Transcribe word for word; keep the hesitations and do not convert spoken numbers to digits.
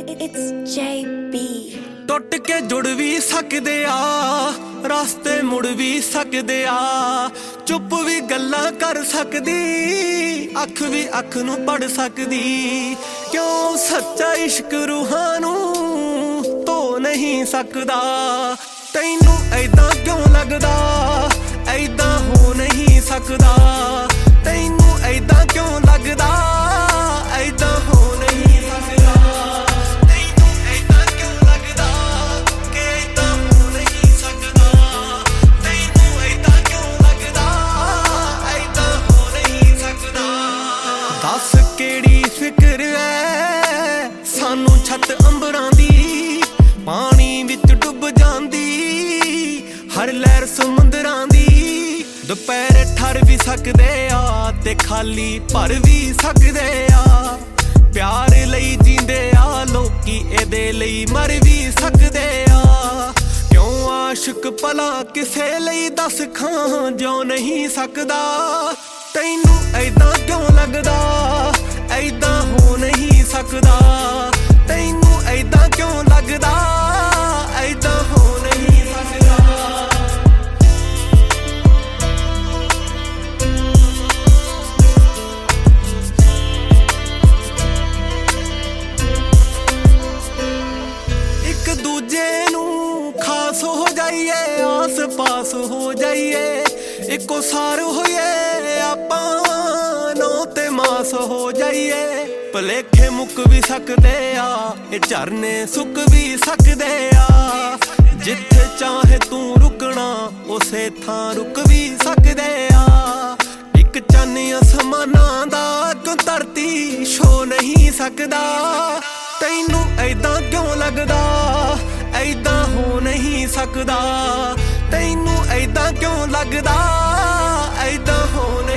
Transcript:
It's J B ਟੁੱਟ ਕੇ ਜੁੜ ਵੀ ਸਕਦੇ ਆ, ਰਾਸਤੇ ਮੁੜ ਵੀ ਸਕਦੇ ਆ, ਚੁੱਪ ਵੀ ਗੱਲਾਂ ਕਰ ਸਕਦੀ, ਅੱਖ ਵੀ ਅੱਖ ਨੂੰ ਪੜ ਸਕਦੀ। ਕਿਉਂ ਸੱਚਾ ਇਸ਼ਕ ਰੂਹਾਂ ਨੂੰ ਧੋ ਨਹੀਂ ਸਕਦਾ? ਤੈਨੂੰ ਐਦਾਂ ਕਿਉਂ ਲੱਗਦਾ? ਐਦਾਂ ਹੋ ਨਹੀਂ ਸਕਦਾ। ਤੈਨੂੰ ਐਦਾਂ ਕਿਉਂ ਲੱਗਦਾ? ਐਦਾਂ ਹੋ ਨਹੀਂ ਸਕਦਾ। ਤੈਨੂੰ ਐਦਾਂ ਕਿਉਂ ਲੱਗਦਾ ਕਿ ਐਦਾਂ ਹੋ ਨਹੀਂ ਸਕਦਾ? ਤੈਨੂੰ ਐਦਾਂ ਕਿਉਂ ਲੱਗਦਾ? ਐਦਾਂ ਹੋ ਨਹੀਂ ਸਕਦਾ। ਦੱਸ ਕਿਹੜੀ ਫਿਕਰ ਐ ਸਾਨੂੰ ਛੱਤ ਅੰਬਰਾਂ ਦੀ, ਪਾਣੀ ਵਿੱਚ ਡੁੱਬ ਜਾਂਦੀ ਹਰ ਲਹਿਰ ਸਮੁੰਦਰਾਂ ਦੀ। ਦੁਪਹਿਰ ਠਰ ਵੀ ਸਕਦੇ ਆ ਤੇ ਖਾਲੀ ਭਰ ਵੀ ਸਕਦੇ ਆ। ਪਿਆਰ ਲਈ ਜੀਂਦੇ ਆ ਲੋਕੀ, ਇਹਦੇ ਲਈ ਮਰ ਵੀ ਸਕਦੇ ਆ। ਕਿਉਂ ਆਸ਼ਿਕ ਭਲਾ ਕਿਸੇ ਲਈ ਦੱਸ ਖਾਂ ਜੋ ਨਹੀਂ ਸਕਦਾ? ਤੈਨੂੰ ਐਦਾਂ ਕਿਉਂ ਲੱਗਦਾ? ਐਦਾਂ ਹੋ ਨਹੀਂ ਸਕਦਾ। ਤੈਨੂੰ ਐਦਾਂ ਕਿਉਂ ਲੱਗਦਾ? ਐਦਾਂ ਹੋ ਨਹੀਂ ਸਕਦਾ। ਇੱਕ ਦੂਜੇ ਨੂੰ ਖਾਸ ਹੋ ਜਾਈਏ, ਆਸ ਪਾਸ ਹੋ ਜਾਈਏ, ਇੱਕੋ ਸਾਰ ਹੋਈਏ ਆਪਾਂ, ਨੌ ਤੇ ਮਾਸ ਹੋ ਜਾਈਏ। ਭਲੇਖੇ ਮੁੱਕ ਵੀ ਸਕਦੇ ਆ, ਇਹ ਝਰਨੇ ਸੁੱਕ ਵੀ ਸਕਦੇ ਆ। ਜਿੱਥੇ ਚਾਹੇ ਤੂੰ ਰੁਕਣਾ ਉਸੇ ਥਾਂ ਰੁਕ ਵੀ ਸਕਦੇ ਆ। ਇੱਕ ਚੰਨ ਅਸਮਾਨਾਂ ਦਾ ਕਿਉਂ ਧਰਤੀ ਛੋ ਨਹੀਂ ਸਕਦਾ? ਤੈਨੂੰ ਐਦਾਂ ਕਿਉਂ ਲੱਗਦਾ? ਐਦਾਂ ਹੋ ਨਹੀਂ ਸਕਦਾ। ਤੈਨੂੰ ਐਦਾਂ ਕਿਉਂ ਲੱਗਦਾ? ਐਦਾਂ ਹੋ